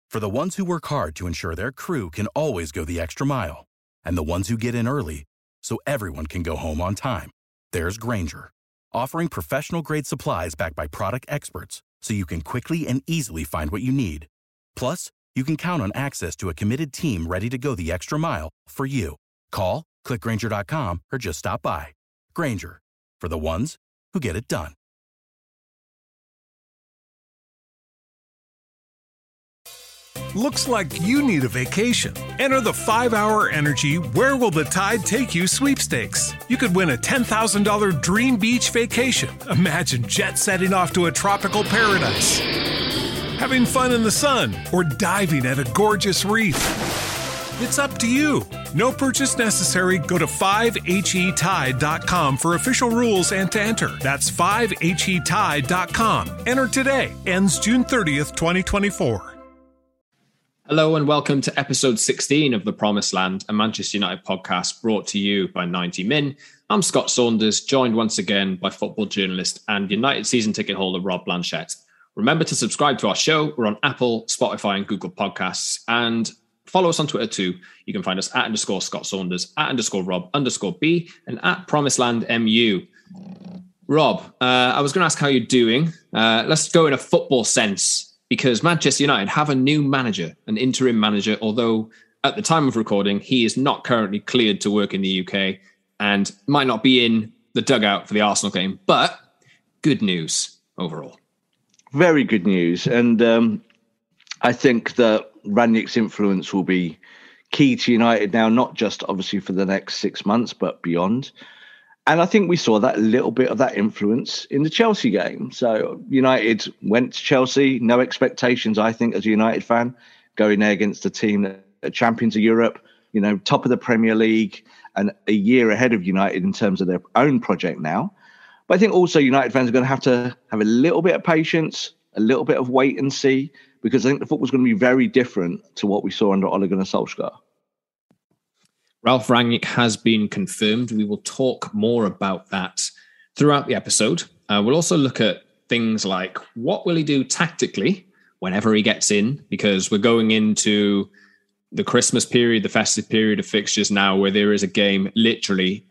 For the ones who work hard to ensure their crew can always go the extra mile, and the ones who get in early so everyone can go home on time, there's Grainger, offering professional-grade supplies backed by product experts so you can quickly and easily find what you need. Plus, you can count on access to a committed team ready to go the extra mile for you. Call, click Grainger.com, or just stop by. Grainger, for the ones who get it done. Looks like you need a vacation. Enter the 5-Hour Energy Where Will the Tide Take You sweepstakes. You could win a $10,000 dream beach vacation. Imagine jet setting off to a tropical paradise, having fun in the sun, or diving at a gorgeous reef. It's up to you. No purchase necessary. Go to 5HETide.com for official rules and to enter. That's 5HETide.com. Enter today. Ends June 30th, 2024. Hello and welcome to episode 16 of The Promised Land, a Manchester United podcast brought to you by 90 Min. I'm Scott Saunders, joined once again by football journalist and United season ticket holder Rob Blanchette. Remember to subscribe to our show. We're on Apple, Spotify and Google Podcasts. And follow us on Twitter too. You can find us at _Scott Saunders, at _Rob_B, and at PromiseLandMU. Rob, I was going to ask how you're doing. Let's go in a football sense, because Manchester United have a new manager, an interim manager, although at the time of recording, he is not currently cleared to work in the UK and might not be in the dugout for the Arsenal game. But good news overall. Very good news. And I think that Rangnick's influence will be key to United now, not just obviously for the next 6 months, but beyond. And I think we saw that little bit of that influence in the Chelsea game. So United went to Chelsea, no expectations, I think, as a United fan, going there against a team that are champions of Europe, you know, top of the Premier League and a year ahead of United in terms of their own project now. But I think also United fans are going to have a little bit of patience, a little bit of wait and see, because I think the football's going to be very different to what we saw under Ole Gunnar Solskjaer. Ralf Rangnick has been confirmed. We will talk more about that throughout the episode. We'll also look at things like what will he do tactically whenever he gets in, because we're going into the Christmas period, the festive period of fixtures now, where there is a game literally.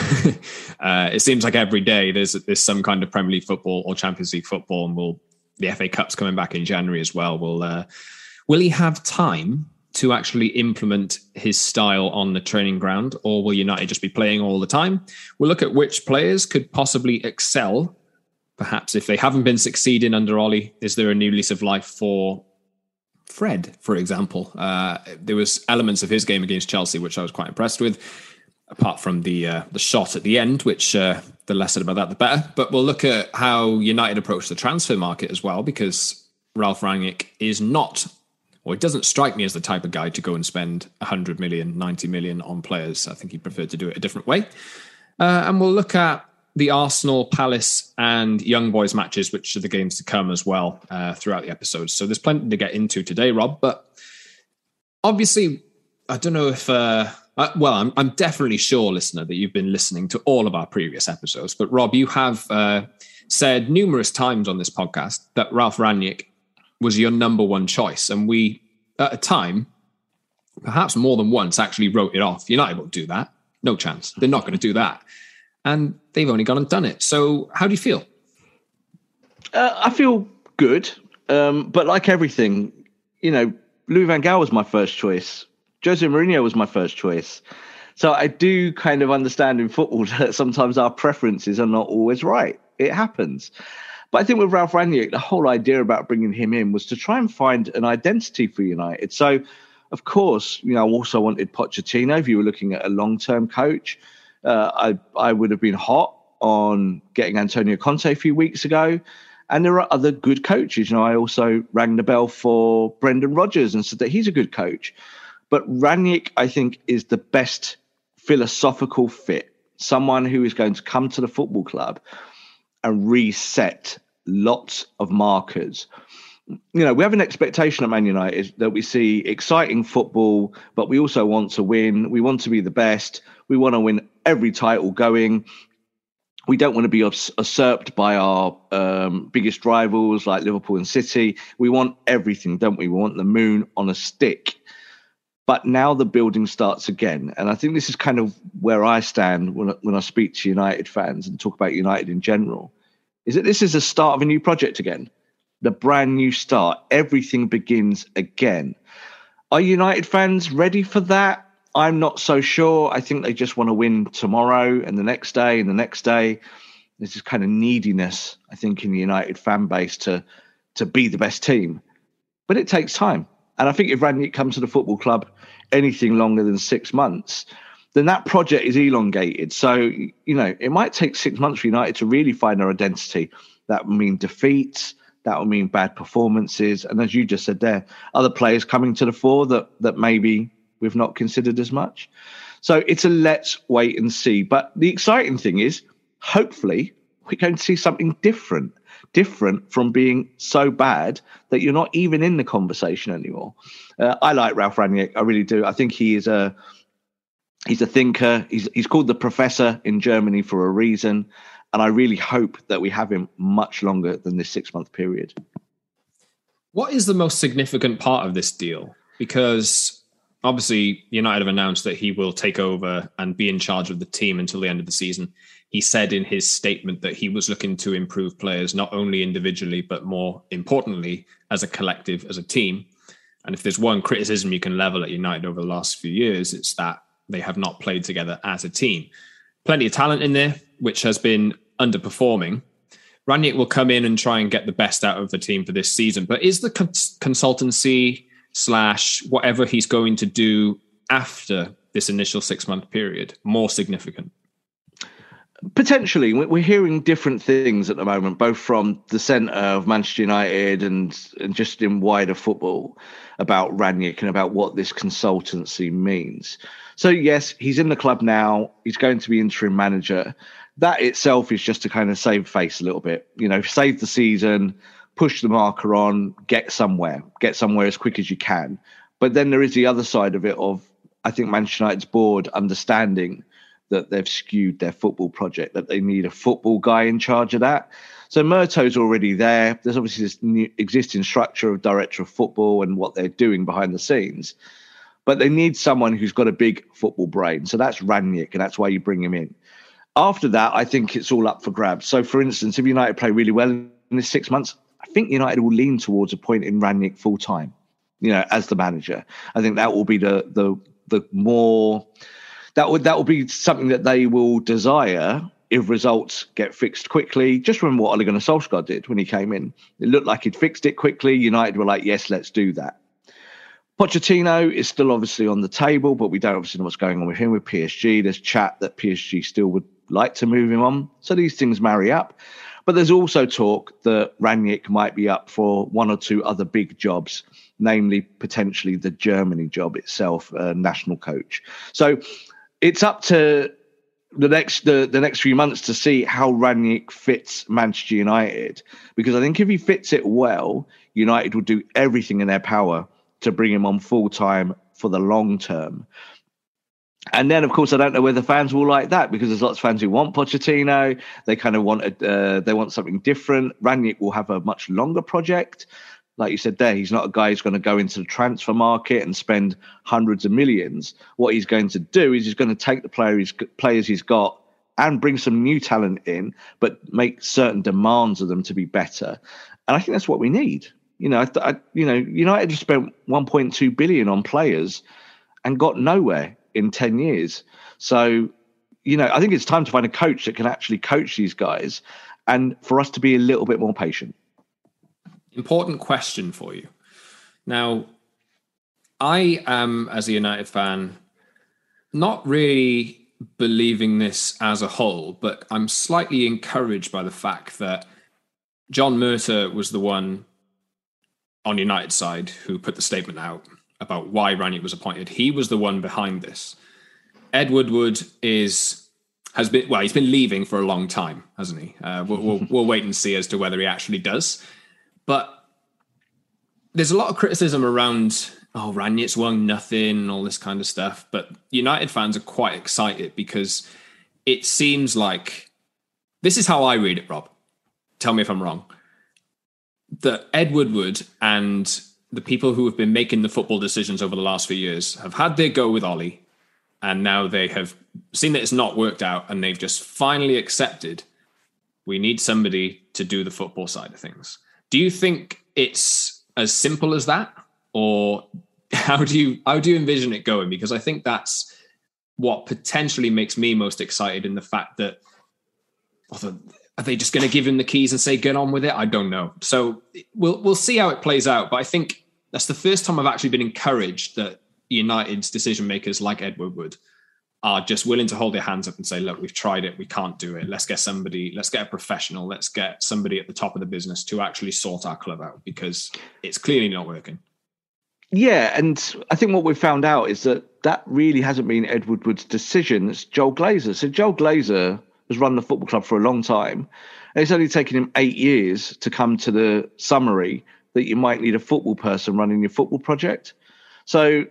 It seems like every day there's some kind of Premier League football or Champions League football, and the FA Cup's coming back in January as well. Will he have time to actually implement his style on the training ground, or will United just be playing all the time? We'll look at which players could possibly excel. Perhaps if they haven't been succeeding under Ollie, is there a new lease of life for Fred, for example? There was elements of his game against Chelsea, which I was quite impressed with, apart from the shot at the end, which the less said about that, the better. But we'll look at how United approach the transfer market as well, because Ralf Rangnick is not, or it doesn't strike me as the type of guy to go and spend 100 million, 90 million on players. I think he preferred to do it a different way. And we'll look at the Arsenal, Palace and Young Boys matches, which are the games to come as well throughout the episode. So there's plenty to get into today, Rob. But obviously, I don't know if... I'm definitely sure, listener, that you've been listening to all of our previous episodes. But Rob, you have said numerous times on this podcast that Ralf Rangnick was your number one choice. And we, at a time, perhaps more than once, actually wrote it off. United won't do that. No chance. They're not going to do that. And they've only gone and done it. So how do you feel? I feel good. But like everything, you know, Louis van Gaal was my first choice. Jose Mourinho was my first choice. So I do kind of understand in football that sometimes our preferences are not always right. It happens. But I think with Ralf Rangnick, the whole idea about bringing him in was to try and find an identity for United. So, of course, you know, I also wanted Pochettino. If you were looking at a long-term coach, I would have been hot on getting Antonio Conte a few weeks ago. And there are other good coaches. You know, I also rang the bell for Brendan Rodgers and said that he's a good coach. But Rangnick, I think, is the best philosophical fit. Someone who is going to come to the football club and reset lots of markers. You know, we have an expectation at Man United that we see exciting football, but we also want to win. We want to be the best. We want to win every title going. We don't want to be usurped by our biggest rivals like Liverpool and City. We want everything, don't we? We want the moon on a stick. But now the building starts again. And I think this is kind of where I stand when I speak to United fans and talk about United in general, is that this is the start of a new project again, the brand new start. Everything begins again. Are United fans ready for that? I'm not so sure. I think they just want to win tomorrow and the next day and the next day. There's this kind of neediness, I think, in the United fan base to be the best team. But it takes time. And I think if Rangnick comes to the football club anything longer than 6 months, then that project is elongated. So, it might take 6 months for United to really find their identity. That would mean defeats. That would mean bad performances. And as you just said there, other players coming to the fore that maybe we've not considered as much. So it's a let's wait and see. But the exciting thing is, hopefully, we're going to see something different from being so bad that you're not even in the conversation anymore. I like Ralf Rangnick. I really do. I think he's a thinker. He's called the professor in Germany for a reason. And I really hope that we have him much longer than this 6-month period. What is the most significant part of this deal? Because obviously United have announced that he will take over and be in charge of the team until the end of the season. He said in his statement that he was looking to improve players, not only individually, but more importantly, as a collective, as a team. And if there's one criticism you can level at United over the last few years, it's that they have not played together as a team. Plenty of talent in there, which has been underperforming. Rangnick will come in and try and get the best out of the team for this season. But is the consultancy / whatever he's going to do after this initial 6-month period more significant? Potentially. We're hearing different things at the moment, both from the centre of Manchester United and just in wider football about Rangnick and about what this consultancy means. So, yes, he's in the club now. He's going to be interim manager. That itself is just to kind of save face a little bit. Save the season, push the marker on, get somewhere as quick as you can. But then there is the other side of it of, I think, Manchester United's board understanding that they've skewed their football project, that they need a football guy in charge of that. So Murto's already there. There's obviously this new existing structure of director of football and what they're doing behind the scenes. But they need someone who's got a big football brain. So that's Rangnick, and that's why you bring him in. After that, I think it's all up for grabs. So, for instance, if United play really well in this 6 months, I think United will lean towards appointing Rangnick full-time, as the manager. I think that will be the more... That will be something that they will desire if results get fixed quickly. Just remember what Ole Gunnar Solskjaer did when he came in. It looked like he'd fixed it quickly. United were like, yes, let's do that. Pochettino is still obviously on the table, but we don't obviously know what's going on with him with PSG. There's chat that PSG still would like to move him on. So these things marry up. But there's also talk that Rangnick might be up for one or two other big jobs, namely potentially the Germany job itself, national coach. So it's up to the next few months to see how Rangnick fits Manchester United, because I think if he fits it well, United will do everything in their power to bring him on full time for the long term. And then, of course, I don't know whether fans will like that, because there's lots of fans who want Pochettino. They kind of want something different. Rangnick will have a much longer project. Like you said there, he's not a guy who's going to go into the transfer market and spend hundreds of millions. What he's going to do is he's going to take the players he's got and bring some new talent in, but make certain demands of them to be better. And I think that's what we need. United have spent 1.2 billion on players and got nowhere in 10 years. So, I think it's time to find a coach that can actually coach these guys and for us to be a little bit more patient. Important question for you. Now, I am, as a United fan, not really believing this as a whole, but I'm slightly encouraged by the fact that John Murtough was the one on United's side who put the statement out about why Rangnick was appointed. He was the one behind this. Ed Woodward he's been leaving for a long time, hasn't he? We'll wait and see as to whether he actually does. But there's a lot of criticism around, Rangnick's won nothing and all this kind of stuff. But United fans are quite excited because it seems like this is how I read it, Rob. Tell me if I'm wrong. That Ed Woodward and the people who have been making the football decisions over the last few years have had their go with Ollie, and now they have seen that it's not worked out, and they've just finally accepted we need somebody to do the football side of things. Do you think it's as simple as that, or how do you envision it going? Because I think that's what potentially makes me most excited in the fact that are they just going to give him the keys and say get on with it? I don't know. So we'll see how it plays out. But I think that's the first time I've actually been encouraged that United's decision makers like Ed Woodward are just willing to hold their hands up and say, look, we've tried it. We can't do it. Let's get a professional. Let's get somebody at the top of the business to actually sort our club out, because it's clearly not working. Yeah, and I think what we've found out is that really hasn't been Ed Woodward's decision. It's Joel Glazer. So Joel Glazer has run the football club for a long time, and it's only taken him 8 years to come to the summary that you might need a football person running your football project. So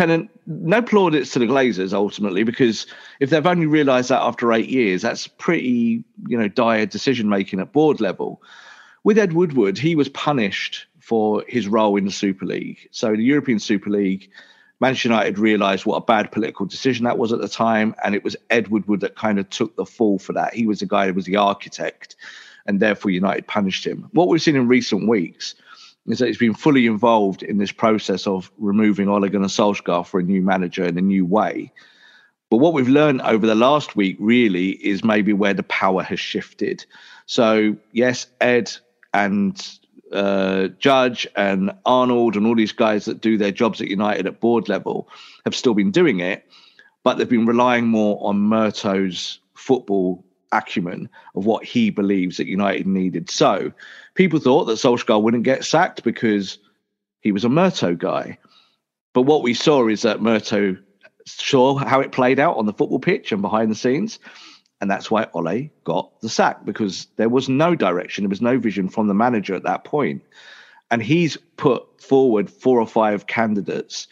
no plaudits to the Glazers ultimately, because if they've only realised that after 8 years, that's pretty, dire decision making at board level. With Ed Woodward, he was punished for his role in the Super League. So the European Super League, Manchester United realised what a bad political decision that was at the time, and it was Ed Woodward that kind of took the fall for that. He was the guy who was the architect, and therefore United punished him. What we've seen in recent weeks is that he's been fully involved in this process of removing Ole Gunnar Solskjaer for a new manager in a new way. But what we've learned over the last week really is maybe where the power has shifted. So yes, Ed and Judge and Arnold and all these guys that do their jobs at United at board level have still been doing it, but they've been relying more on Murto's football acumen of what he believes that United needed. So people thought that Solskjaer wouldn't get sacked because he was a Murto guy. But what we saw is that Murto saw how it played out on the football pitch and behind the scenes. And that's why Ole got the sack, because there was no direction. There was no vision from the manager at that point. And he's put forward 4 or 5 candidates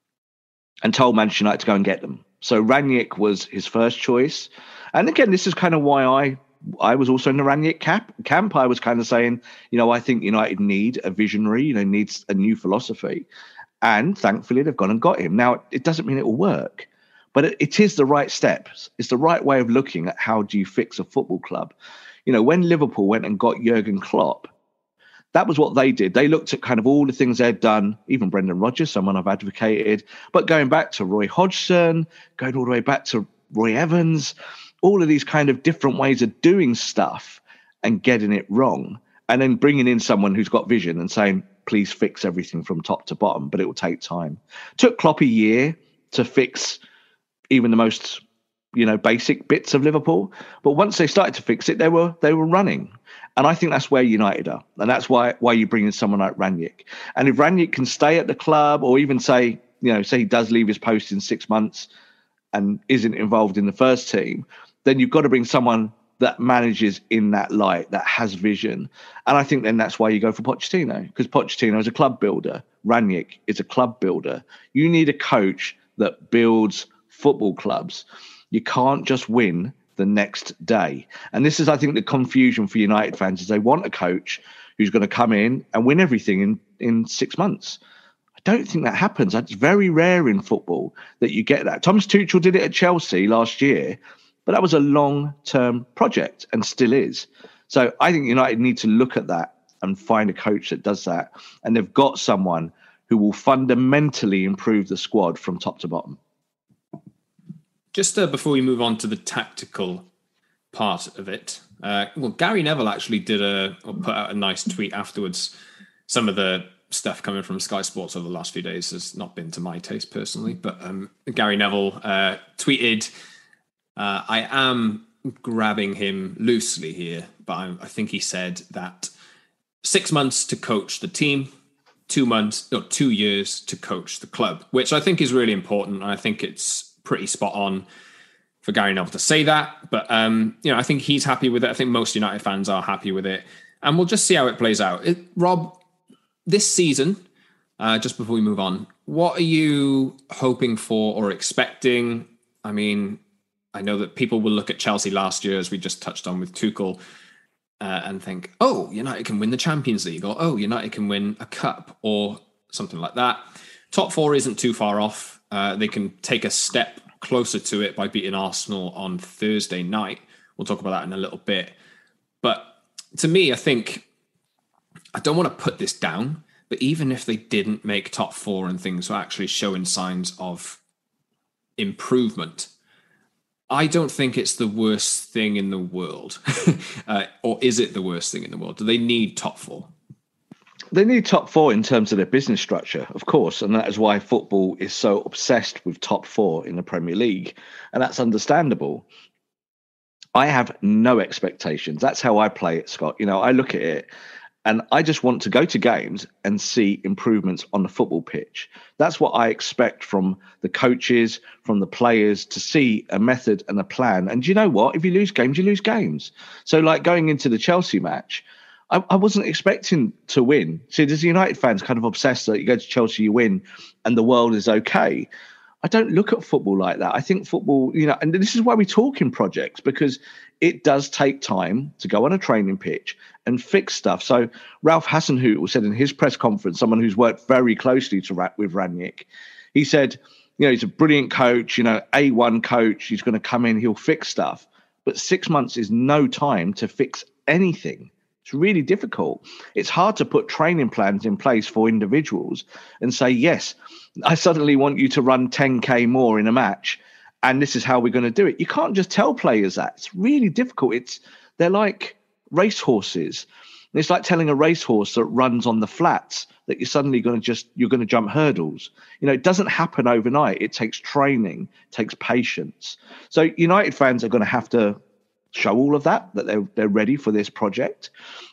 and told Manchester United to go and get them. So Rangnick was his first choice. And again, this is kind of why I was also in the Rangnick camp. I was kind of saying, I think United need a visionary, needs a new philosophy. And thankfully, they've gone and got him. Now, it doesn't mean it will work, but it is the right steps. It's the right way of looking at how do you fix a football club. When Liverpool went and got Jurgen Klopp, that was what they did. They looked at kind of all the things they'd done, even Brendan Rodgers, someone I've advocated, but going back to Roy Hodgson, going all the way back to Roy Evans, all of these kind of different ways of doing stuff and getting it wrong, and then bringing in someone who's got vision and saying, please fix everything from top to bottom, but it will take time. Took Klopp a year to fix even the most, basic bits of Liverpool. But once they started to fix it, they were running. And I think that's where United are. And that's why you bring in someone like Rangnick. And if Rangnick can stay at the club, or even say he does leave his post in 6 months and isn't involved in the first team, then you've got to bring someone that manages in that light, that has vision. And I think then that's why you go for Pochettino, because Pochettino is a club builder. Rangnick is a club builder. You need a coach that builds football clubs. You can't just win the next day. And this is, I think, the confusion for United fans, is they want a coach who's going to come in and win everything in 6 months. I don't think that happens. It's very rare in football that you get that. Thomas Tuchel did it at Chelsea last year, but that was a long-term project and still is. So I think United need to look at that and find a coach that does that. And they've got someone who will fundamentally improve the squad from top to bottom. Just before we move on to the tactical part of it, Gary Neville actually put out a nice tweet afterwards. Some of the stuff coming from Sky Sports over the last few days has not been to my taste personally, but Gary Neville tweeted, I am grabbing him loosely here, but I think he said that 6 months to coach the team, 2 years to coach the club, which I think is really important. And I think it's pretty spot on for Gary Neville to say that. But, I think he's happy with it. I think most United fans are happy with it. And we'll just see how it plays out. Rob, this season, just before we move on, what are you hoping for or expecting? I mean, I know that people will look at Chelsea last year, as we just touched on with Tuchel, and think, oh, United can win the Champions League, or oh, United can win a cup, or something like that. Top four isn't too far off. They can take a step closer to it by beating Arsenal on Thursday night. We'll talk about that in a little bit. But to me, I think, I don't want to put this down, but even if they didn't make top four and things were actually showing signs of improvement, I don't think it's the worst thing in the world. Or is it the worst thing in the world? Do they need top four? They need top four in terms of their business structure, of course. And that is why football is so obsessed with top four in the Premier League. And that's understandable. I have no expectations. That's how I play it, Scott. I look at it and I just want to go to games and see improvements on the football pitch. That's what I expect from the coaches, from the players, to see a method and a plan. And you know what? If you lose games, you lose games. So like going into the Chelsea match, I wasn't expecting to win. See, there's United fans kind of obsessed that you go to Chelsea, you win, and the world is okay. I don't look at football like that. I think football, and this is why we talk in projects, because it does take time to go on a training pitch and fix stuff. So Ralph Hasenhüttl said in his press conference, someone who's worked very closely with Rangnick, he said, he's a brilliant coach, A1 coach. He's going to come in, he'll fix stuff. But 6 months is no time to fix anything. It's really difficult. It's hard to put training plans in place for individuals and say, yes, I suddenly want you to run 10K more in a match, and this is how we're going to do it. You can't just tell players that. It's really difficult. They're like racehorses. It's like telling a racehorse that runs on the flats that you're suddenly going to jump hurdles. It doesn't happen overnight. It takes training, it takes patience. So United fans are going to have to show all of that they're ready for this project.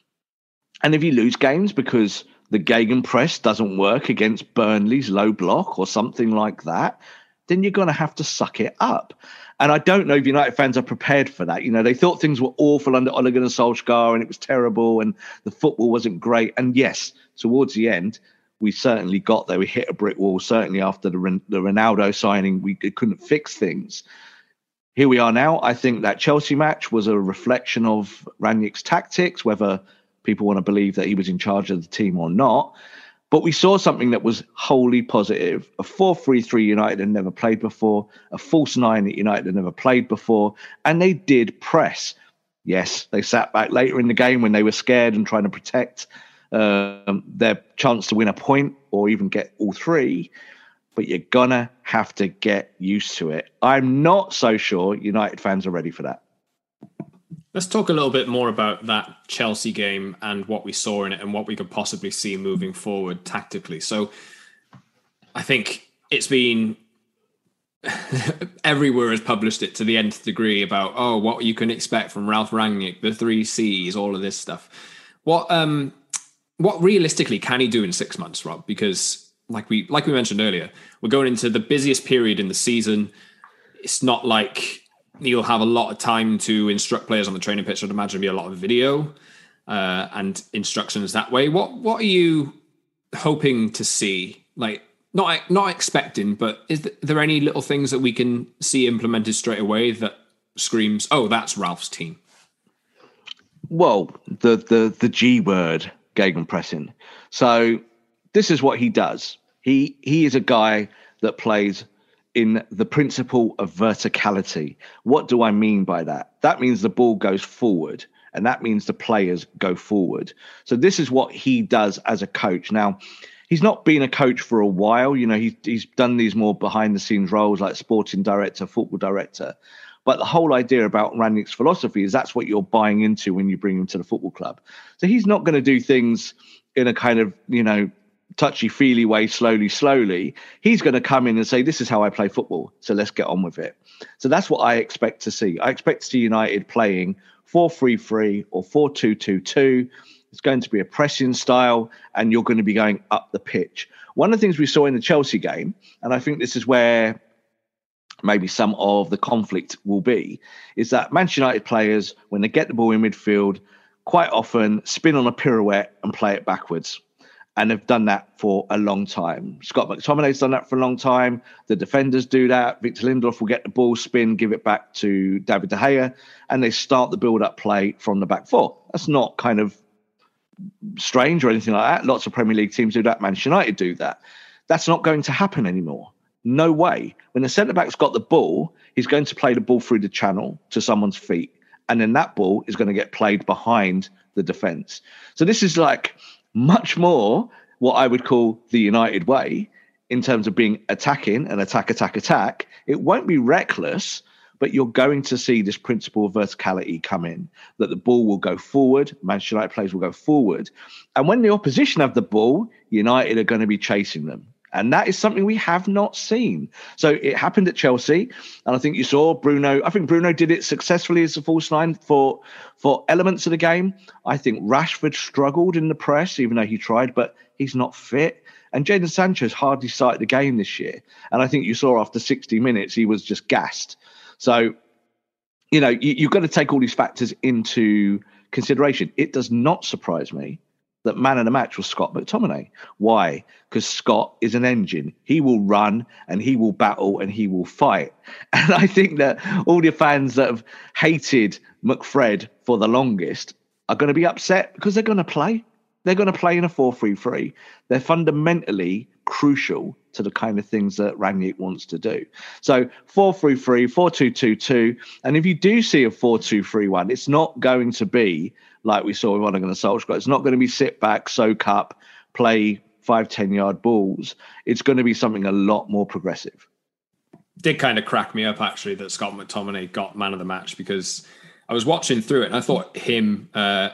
And if you lose games because the gegenpress doesn't work against Burnley's low block or something like that, then you're going to have to suck it up. And I don't know if United fans are prepared for that. They thought things were awful under Ole Gunnar Solskjaer and it was terrible and the football wasn't great. And yes, towards the end, we certainly got there. We hit a brick wall. Certainly after the Ronaldo signing, we couldn't fix things. Here we are now. I think that Chelsea match was a reflection of Rangnick's tactics, whether people want to believe that he was in charge of the team or not. But we saw something that was wholly positive. A 4-3-3 United had never played before, a false nine that United had never played before, and they did press. Yes, they sat back later in the game when they were scared and trying to protect their chance to win a point or even get all three. But you're going to have to get used to it. I'm not so sure United fans are ready for that. Let's talk a little bit more about that Chelsea game and what we saw in it and what we could possibly see moving forward tactically. So I think it's been everywhere has published it to the nth degree about, what you can expect from Ralph Rangnick, the 3 C's, all of this stuff. What realistically can he do in 6 months, Rob? Because like we mentioned earlier, we're going into the busiest period in the season. It's not like you'll have a lot of time to instruct players on the training pitch. I'd imagine there'll be a lot of video and instructions that way. What are you hoping to see? Like, not expecting, but is there any little things that we can see implemented straight away that screams, oh, that's Ralph's team? Well, the G word, gegenpressing. So this is what he does. He is a guy that plays in the principle of verticality. What do I mean by that? That means the ball goes forward, and that means the players go forward. So this is what he does as a coach. Now, he's not been a coach for a while. He's done these more behind the scenes roles like sporting director, football director. But the whole idea about Rangnick's philosophy is that's what you're buying into when you bring him to the football club. So he's not going to do things in a kind of, touchy-feely way, slowly. He's going to come in and say, this is how I play football, so let's get on with it. So that's what I expect to see. I expect to see United playing 4-3-3 or 4-2-2-2. It's going to be a pressing style, and you're going to be going up the pitch. One of the things we saw in the Chelsea game, and I think this is where maybe some of the conflict will be, is that Manchester United players, when they get the ball in midfield, quite often spin on a pirouette and play it backwards. and have done that for a long time. Scott McTominay's done that for a long time. The defenders do that. Victor Lindelof will get the ball, spin, give it back to David De Gea, and they start the build-up play from the back four. That's not kind of strange or anything like that. Lots of Premier League teams do that. Manchester United do that. That's not going to happen anymore. No way. When the centre-back's got the ball, he's going to play the ball through the channel to someone's feet, and then that ball is going to get played behind the defence. So this is like much more what I would call the United way in terms of being attacking and attack. It won't be reckless, but you're going to see this principle of verticality come in, that the ball will go forward, Manchester United players will go forward. And when the opposition have the ball, United are going to be chasing them. And that is something we have not seen. So it happened at Chelsea. And I think you saw Bruno. I think Bruno did it successfully as a false nine for elements of the game. I think Rashford struggled in the press, even though he tried, but he's not fit. And Jadon Sancho's hardly started the game this year. And I think you saw after 60 minutes, he was just gassed. So, you've got to take all these factors into consideration. It does not surprise me that man of the match was Scott McTominay. Why? Because Scott is an engine. He will run and he will battle and he will fight. And I think that all the fans that have hated McFred for the longest are going to be upset because they're going to play. They're going to play in a 4-3-3. They're fundamentally crucial to the kind of things that Rangnick wants to do. So 4-3-3, 4-2-2-2. And if you do see a 4-2-3-1, it's not going to be like we saw with Ole Gunnar Solskjaer. It's not going to be sit back, soak up, play 5-10 yard balls. It's going to be something a lot more progressive. Did kind of crack me up, actually, that Scott McTominay got man of the match, because I was watching through it and I thought him,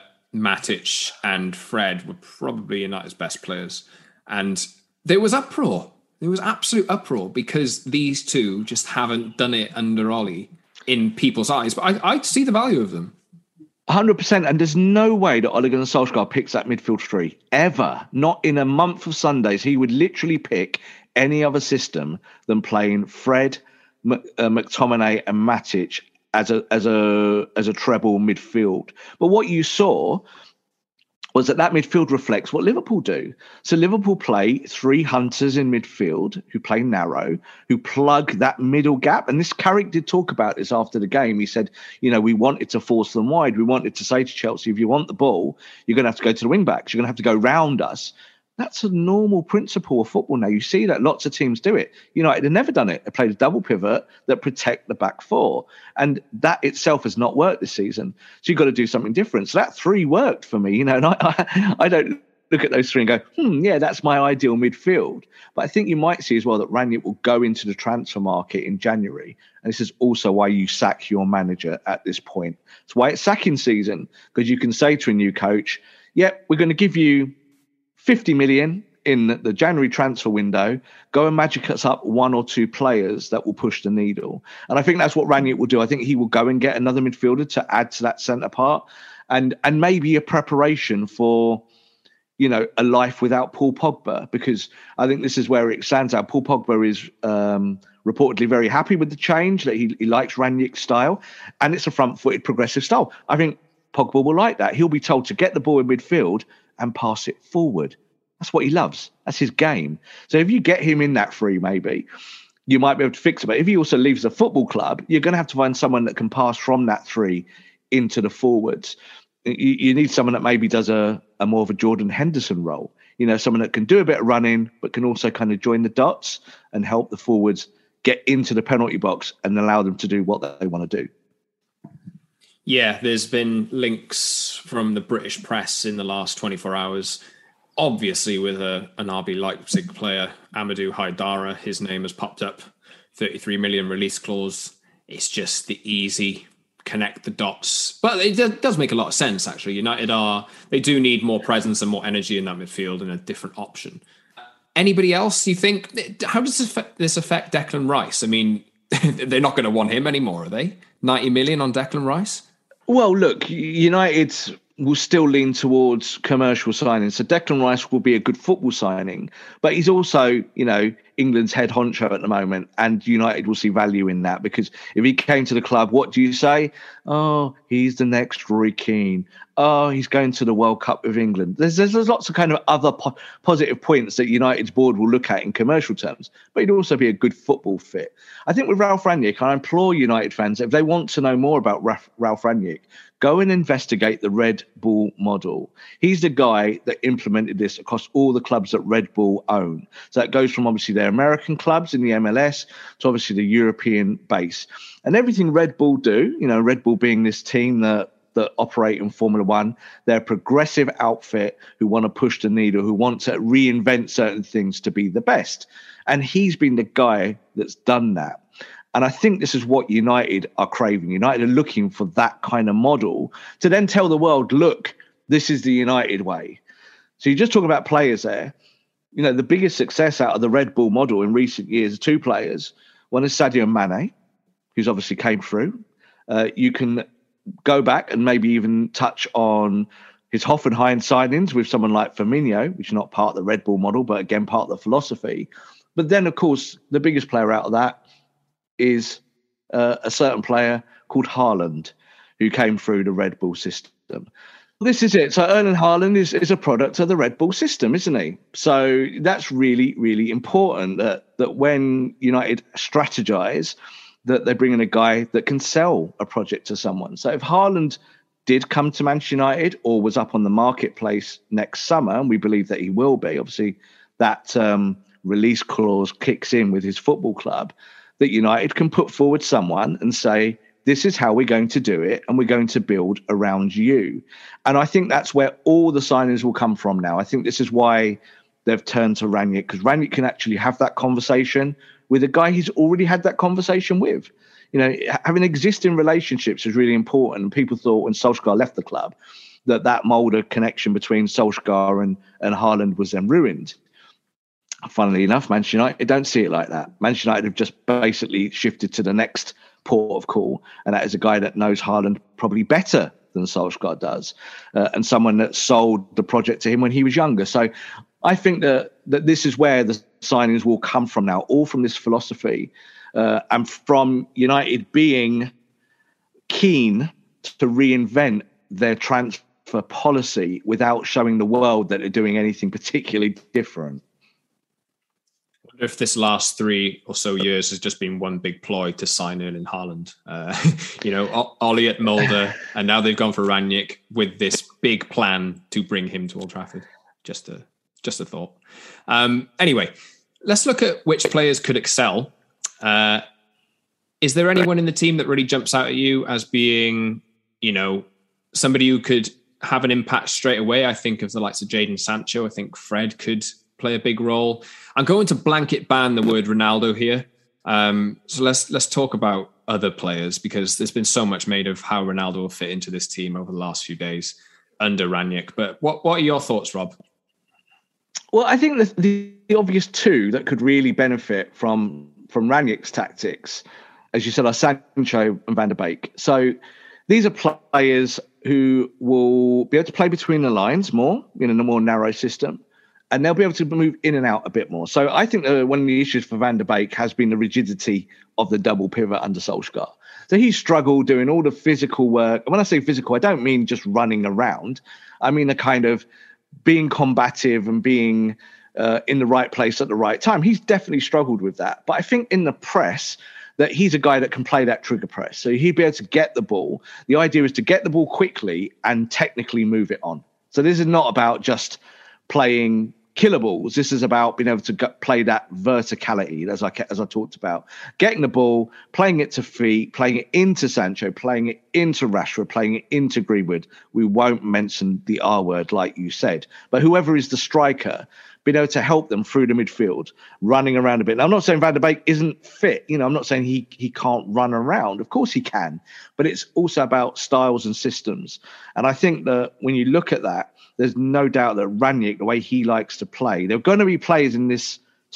Matic and Fred were probably United's best players. And there was uproar. There was absolute uproar because these two just haven't done it under Ollie in people's eyes. But I see the value of them. 100%. And there's no way that Ole Gunnar Solskjaer picks that midfield three, ever. Not in a month of Sundays. He would literally pick any other system than playing Fred, McTominay and Matic as a treble midfield. But what you saw was that midfield reflects what Liverpool do. So Liverpool play three hunters in midfield who play narrow, who plug that middle gap. And this Carrick did talk about this after the game. He said, we wanted to force them wide. We wanted to say to Chelsea, if you want the ball, you're going to have to go to the wing backs. You're going to have to go round us. That's a normal principle of football now. You see that lots of teams do it. United have never done it. They played a double pivot that protect the back four. And that itself has not worked this season. So you've got to do something different. So that three worked for me, and I don't look at those three and go, yeah, that's my ideal midfield. But I think you might see as well that Rangnick will go into the transfer market in January. And this is also why you sack your manager at this point. It's why it's sacking season, because you can say to a new coach, we're going to give you 50 million in the January transfer window, go and magic us up one or two players that will push the needle. And I think that's what Rangnick will do. I think he will go and get another midfielder to add to that centre part and maybe a preparation for, a life without Paul Pogba, because I think this is where it stands out. Paul Pogba is reportedly very happy with the change, that he likes Rangnick's style, and it's a front-footed progressive style. I think Pogba will like that. He'll be told to get the ball in midfield and pass it forward. That's what he loves. That's his game. So if you get him in that three, maybe you might be able to fix it. But if he also leaves the football club, you're going to have to find someone that can pass from that three into the forwards. You need someone that maybe does a more of a Jordan Henderson role. Someone that can do a bit of running, but can also kind of join the dots and help the forwards get into the penalty box and allow them to do what they want to do. Yeah, there's been links from the British press in the last 24 hours, obviously with an RB Leipzig player, Amadou Haidara. His name has popped up, 33 million release clause. It's just the easy connect the dots. But it does make a lot of sense, actually. United they do need more presence and more energy in that midfield and a different option. Anybody else, you think? How does this affect Declan Rice? I mean, they're not going to want him anymore, are they? 90 million on Declan Rice? Well, look, United will still lean towards commercial signings. So Declan Rice will be a good football signing, but he's also, England's head honcho at the moment, and United will see value in that, because if he came to the club, what do you say? Oh, he's the next Roy Keane. Oh, he's going to the World Cup with England. There's lots of kind of other positive points that United's board will look at in commercial terms, but he'd also be a good football fit. I think with Ralf Rangnick, I implore United fans, if they want to know more about Ralf Rangnick, go and investigate the Red Bull model. He's the guy that implemented this across all the clubs that Red Bull own. So it goes from obviously their American clubs in the MLS to obviously the European base. And everything Red Bull do, Red Bull being this team that operate in Formula One, they're a progressive outfit who want to push the needle, who want to reinvent certain things to be the best. And he's been the guy that's done that. And I think this is what United are craving. United are looking for that kind of model to then tell the world, look, this is the United way. So you're just talking about players there. The biggest success out of the Red Bull model in recent years are two players. One is Sadio Mane, who's obviously came through. You can go back and maybe even touch on his Hoffenheim signings with someone like Firmino, which is not part of the Red Bull model, but again, part of the philosophy. But then, of course, the biggest player out of that is a certain player called Haaland, who came through the Red Bull system. This is it. So Erling Haaland is a product of the Red Bull system, isn't he? So that's really, really important that when United strategize, that they bring in a guy that can sell a project to someone. So if Haaland did come to Manchester United or was up on the marketplace next summer, and we believe that he will be, obviously that release clause kicks in with his football club, that United can put forward someone and say, this is how we're going to do it, and we're going to build around you. And I think that's where all the signings will come from now. I think this is why they've turned to Rangnick, because Rangnick can actually have that conversation with a guy he's already had that conversation with. Having existing relationships is really important. People thought when Solskjaer left the club that mold of connection between Solskjaer and Haaland was then ruined. Funnily enough, Manchester United don't see it like that. Manchester United have just basically shifted to the next port of call, and that is a guy that knows Haaland probably better than Solskjaer does, and someone that sold the project to him when he was younger. So I think that this is where the signings will come from now, all from this philosophy, and from United being keen to reinvent their transfer policy without showing the world that they're doing anything particularly different. If this last 3 or so years has just been one big ploy to sign Erling Haaland, Ollie at Mulder, and now they've gone for Rangnick with this big plan to bring him to Old Trafford. Just a thought. Anyway, let's look at which players could excel. Is there anyone in the team that really jumps out at you as being, somebody who could have an impact straight away? I think of the likes of Jadon Sancho. I think Fred could play a big role. I'm going to blanket ban the word Ronaldo here. So let's talk about other players, because there's been so much made of how Ronaldo will fit into this team over the last few days under Rangnick. But what are your thoughts, Rob? Well, I think the obvious two that could really benefit from Rangnick's tactics, as you said, are Sancho and Van der Beek. So these are players who will be able to play between the lines more in a more narrow system, and they'll be able to move in and out a bit more. So I think one of the issues for Van der Beek has been the rigidity of the double pivot under Solskjaer. So he struggled doing all the physical work. And when I say physical, I don't mean just running around. I mean a kind of being combative and being in the right place at the right time. He's definitely struggled with that. But I think in the press, that he's a guy that can play that trigger press. So he'd be able to get the ball. The idea is to get the ball quickly and technically move it on. So this is not about just playing killer balls. This is about being able to play that verticality, as I talked about. Getting the ball, playing it to feet, playing it into Sancho, playing it into Rashford, playing it into Greenwood. We won't mention the R word like you said. But whoever is the striker, being able to help them through the midfield, running around a bit. Now, I'm not saying Van der Beek isn't fit. I'm not saying he can't run around. Of course he can. But it's also about styles and systems. And I think that when you look at that, there's no doubt that Rangnick, the way he likes to play, there are going to be players in this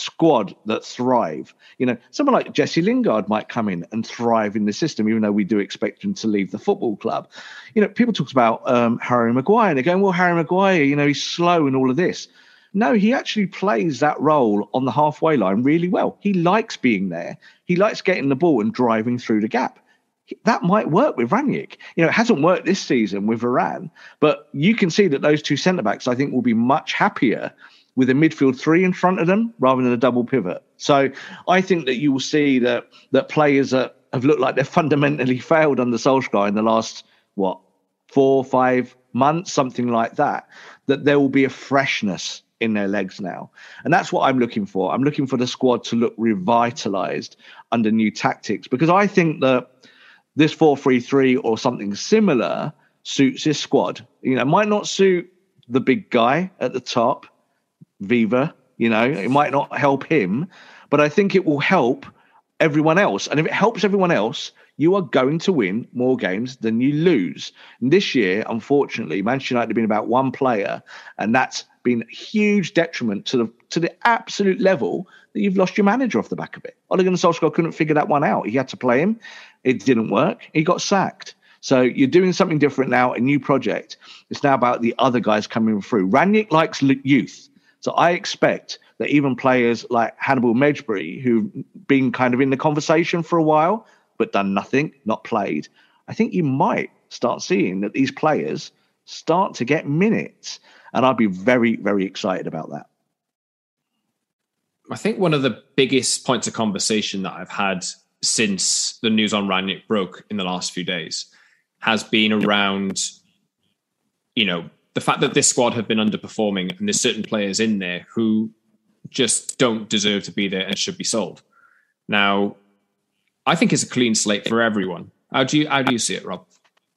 squad that thrive. Someone like Jesse Lingard might come in and thrive in the system, even though we do expect him to leave the football club. People talk about Harry Maguire, and they're going, well, Harry Maguire, he's slow and all of this. No, he actually plays that role on the halfway line really well. He likes being there. He likes getting the ball and driving through the gap. That might work with Rangnick. It hasn't worked this season with Varane, but you can see that those two centre-backs, I think, will be much happier with a midfield three in front of them rather than a double pivot. So I think that you will see that players that have looked like they've fundamentally failed under Solskjaer in the last, 4 or 5 months, something like that there will be a freshness in their legs now. And that's what I'm looking for. I'm looking for the squad to look revitalized under new tactics, because I think that this 4-3-3 or something similar suits this squad. It might not suit the big guy at the top, Viva, it might not help him, but I think it will help everyone else. And if it helps everyone else, you are going to win more games than you lose. And this year, unfortunately, Manchester United have been about one player, and that's been a huge detriment to the absolute level that you've lost your manager off the back of it. Ole Gunnar Solskjaer couldn't figure that one out. He had to play him. It didn't work. He got sacked. So you're doing something different now, a new project. It's now about the other guys coming through. Rangnick likes youth. So I expect that even players like Hannibal Mejbri, who've been kind of in the conversation for a while, but done nothing, not played, I think you might start seeing that these players start to get minutes. And I'd be very, very excited about that. I think one of the biggest points of conversation that I've had since the news on Rangnick broke in the last few days has been around, the fact that this squad have been underperforming and there's certain players in there who just don't deserve to be there and should be sold. Now, I think it's a clean slate for everyone. How do you see it, Rob?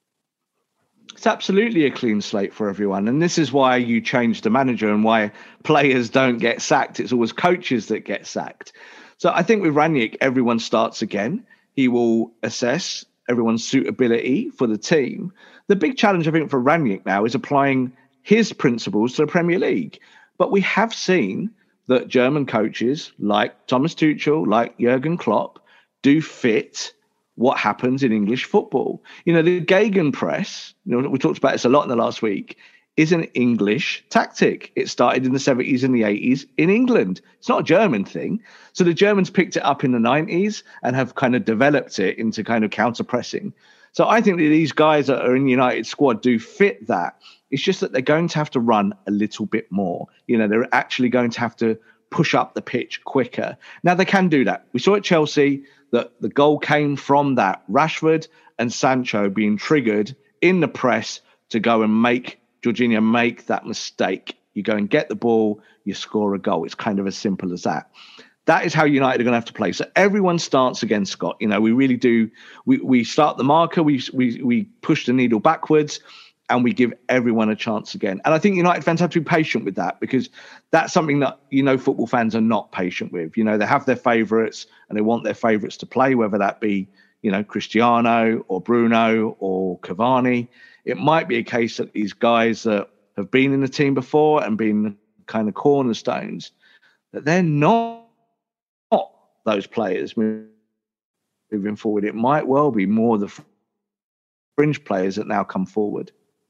It's absolutely a clean slate for everyone. And this is why you change the manager and why players don't get sacked. It's always coaches that get sacked. So I think with Rangnick, everyone starts again. He will assess everyone's suitability for the team. The big challenge, I think, for Rangnick now is applying his principles to the Premier League. But we have seen that German coaches like Thomas Tuchel, like Jurgen Klopp, do fit what happens in English football. The Gegenpress, we talked about this a lot in the last week, is an English tactic. It started in the 70s and the 80s in England. It's not a German thing. So the Germans picked it up in the 90s and have kind of developed it into kind of counter-pressing. So I think that these guys that are in the United squad do fit that. It's just that they're going to have to run a little bit more. They're actually going to have to push up the pitch quicker. Now, they can do that. We saw at Chelsea that the goal came from that. Rashford and Sancho being triggered in the press to go and make Jorginho make that mistake. You go and get the ball, you score a goal. It's kind of as simple as that. That is how United are going to have to play. So everyone starts again, Scott. We really do. We start the marker, we push the needle backwards, and we give everyone a chance again. And I think United fans have to be patient with that, because that's something that, football fans are not patient with. They have their favourites and they want their favourites to play, whether that be, Cristiano or Bruno or Cavani. It might be a case that these guys that have been in the team before and been kind of cornerstones, that they're not those players moving forward. It might well be more the fringe players that now come forward.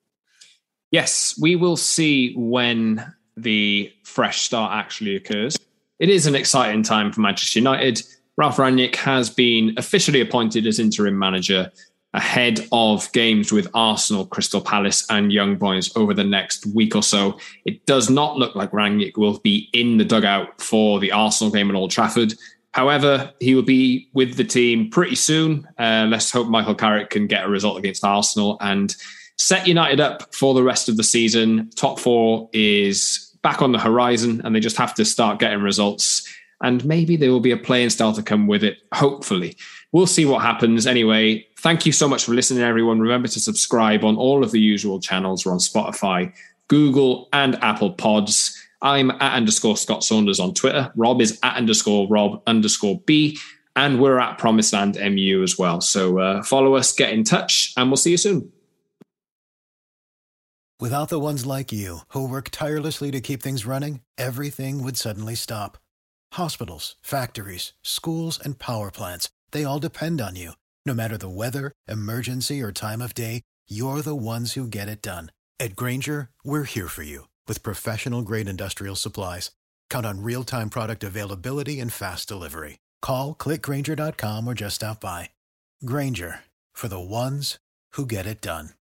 Yes, we will see when the fresh start actually occurs. It is an exciting time for Manchester United. Ralf Rangnick has been officially appointed as interim manager ahead of games with Arsenal, Crystal Palace and Young Boys over the next week or so. It does not look like Rangnick will be in the dugout for the Arsenal game at Old Trafford. However, he will be with the team pretty soon. Let's hope Michael Carrick can get a result against Arsenal and set United up for the rest of the season. Top four is back on the horizon and they just have to start getting results. And maybe there will be a playing style to come with it, hopefully. We'll see what happens. Anyway, thank you so much for listening, everyone. Remember to subscribe on all of the usual channels. We're on Spotify, Google and Apple Pods. I'm @_Scott Saunders on Twitter. Rob is @Rob_B. And we're at Promised Land MU as well. So follow us, get in touch, and we'll see you soon. Without the ones like you, who work tirelessly to keep things running, everything would suddenly stop. Hospitals, factories, schools, and power plants, they all depend on you. No matter the weather, emergency, or time of day, you're the ones who get it done. At Grainger, we're here for you with professional-grade industrial supplies. Count on real-time product availability and fast delivery. Call, click Grainger.com, or just stop by. Grainger, for the ones who get it done.